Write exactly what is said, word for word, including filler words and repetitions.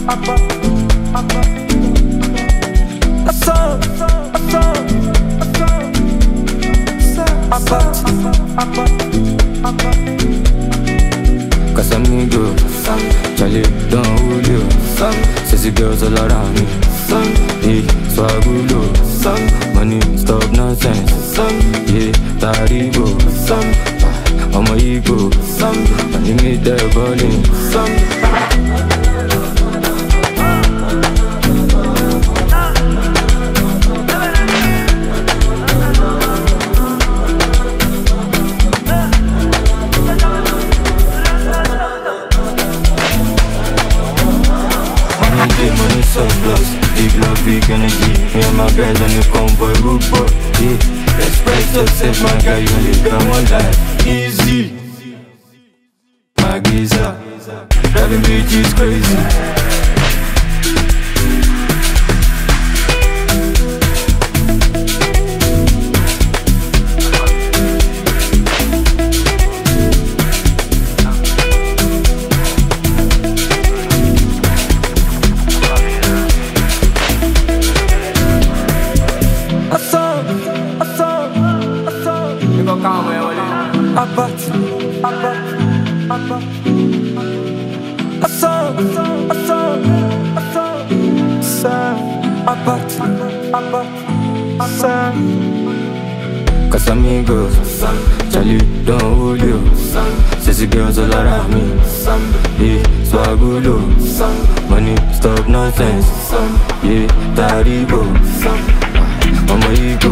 Casamigo, Charlie, Don Julio, sexy girls all around me. Yeah, Swagulo, money, stop nonsense. Yeah, Taribo, I'm a ego, and you meet the bowling. Money surplus, big love, big energy. Me and my guys on the convoy, root boy. Yeah, espresso, set my guy, you only come on life. Easy, my geezer, driving bitches crazy. Abate, abate, abate. Ação, ação, ação. Ação, abate, abate, ação. Casamigos, Charlie, Don Julio, sexy girls all around me. Yeah, Swagulo, money, stop nonsense. Yeah, Taribo, I'm a ego.